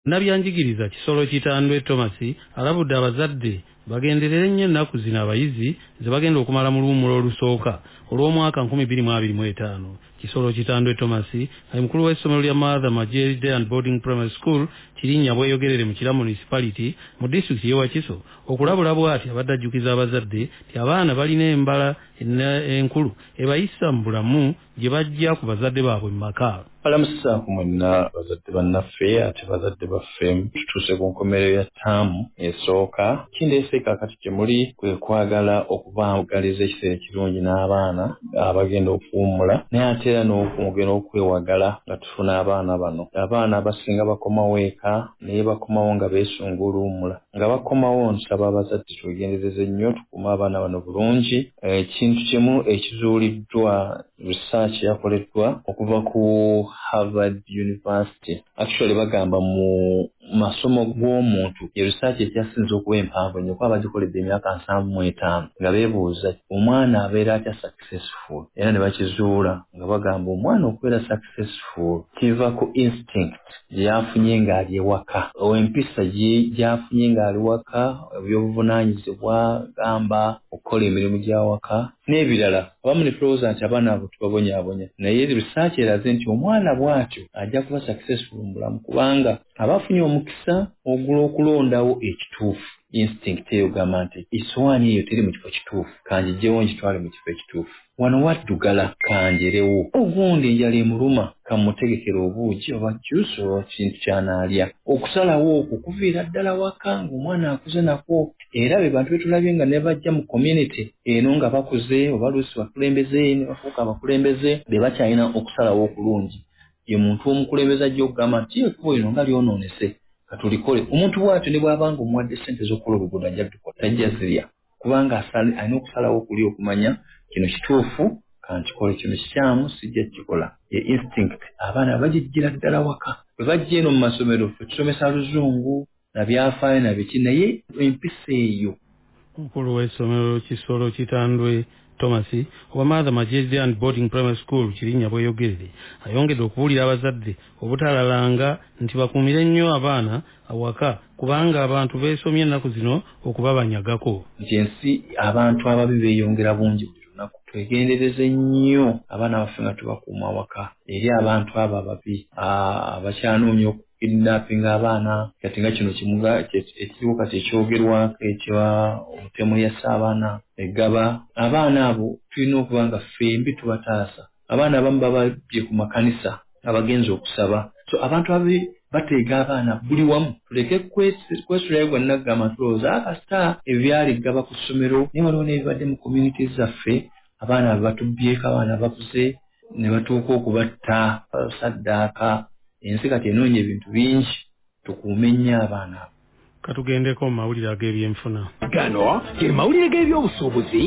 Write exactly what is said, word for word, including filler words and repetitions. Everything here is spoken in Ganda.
Nabyanjigiriza Kisolo Kitandwe Thomas alabudde abazadde bagenderere nnyo ennaku zino abayizi ze bagenda okumala mu luwummulo olusooka olw'omwaka nkumi bbiri mu abiri mu etaano. Kisolo Kitandwe Thomas ali mukulu w'essomero lya Mother Majeri Day and Boarding Primary School Kirinnya Bweyogerere mu Kira Municipality mu disitulikiti y'e Wakiso okulabula bw'ati abadde ajjukiza abazadde nti abaana balina embala enkulu ebayisa mu bulamu gye bajja ku bazadde baabwe mu maka. Alamusa kumwenna bazadde bannaffe ate bazadde baffe tutuuse ku nkomerero ya ttaamu esooka kindeese kaakati gye muli kwe kwagala okubaagaliza ekiseera ekirungi n'abaana abagenda okuwummula naye ate era n'okugenda okwewagala nga tufuna abaana bano abaana abasinga bakomawo eka naye bakomawo nga beesunga oluwummula nga bakomawo nsaba abazadde twegendereze nnyo tukume abaana bano bulungi ekintu kimu ekizuuliddwa research yakoleddwa okuva ku Harvard University actually bagamba mu masomo g'omuntu ye research ekyasinze okuba empanvu nnyo kuba bagikoledde emyaka nsanvu mu etaano nga beebuuza omwana abeera atya successful era ne bakizuula nga bagamba omwana okubeera successful kiva ku instinct gye yafunye ng'ali ewaka empisa gy'afunye ng'ali waka ebyobuvunaanyizibwa gamba okukola emirimu gy'awaka n'ebirala abamu ne tulowooza nti abaana abo tubabonyaabonya naye research eraze nti omwana bw'atyo ajja kuba successful mu bulamu kubanga abafunye omukisa ogw'okulondawo ekituufu instinct eyo gamba nti essowaani eyo teri mu kifo kituufu kanjigyewo ngitwale mu kifo ekituufu wano waddugala kanjerewo ogundi enjala emuluma kamutegekera obuugi oba juice oba kintu kyanaalya okusalawo okwo kuviira ddala waka ng'omwana akuze nakwo era be bantu betulabye nga ne bajja mu community eno nga bakuze oba luusi bakulembeze ne bafuuka abakulembeze be bakyalina okusalawo okulungi ye muntu omukulembeze ajja okugamba nti ekkubo lino nga lyonoonese katulikole omuntu bw'atyo ne bw'abanga omuwadde ssente z'okukola oluguudo ajja tukola tajja zirya kubanga alina okusalawo okuli okumanya kino kituufu kankikole kino kikyamu sijja kikola ye instinct abaana bagijjira ddala waka bwe bajja eno mu masomero ffe tusomesa luzungu na byafaayo na biki naye empisa eyo. Mukulu w'essomero Kisolo Kitandwe Thomas owa Mother Majeri Day and Boarding Primary School Kirinnya Bweyogerere ayongedde okubuulira abazadde obutalalanga nti bakuumire nnyo abaana awaka kubanga abantu beesomye ennaku zino okubabanyagako. Nti ensi abantu ababi beeyongera bungi buli lunaku twegendereze nnyo abaana baffe nga tubakuuma awaka eri abantu abo ababi abakyanoonya okukidnappinga abaana kati nga kino kimuga ekiriwo kati ekyogerwa ekya omutemu yassa abaana egaba abaana abo tulina okuba nga ffembi tubataasa abaana abamu bababye ku makanisa abagenza okusaba so abantu ababi bateega abaana buli wamu tuleke kwesulayo gonna gamba tulowooza akasita ebyali gaba ku ssomero naye waliwo n'ebibadde mu community zaffe abaana batubyeko abaana bakuze ne batuuka okubatta saddaaka ensi kati enoonya ebintu bingi tukuume nnyo abaana abo. Katugendeko mu mawulire ag'ebyenfuna. Gano ge mawulire g'ebyobusuubuzi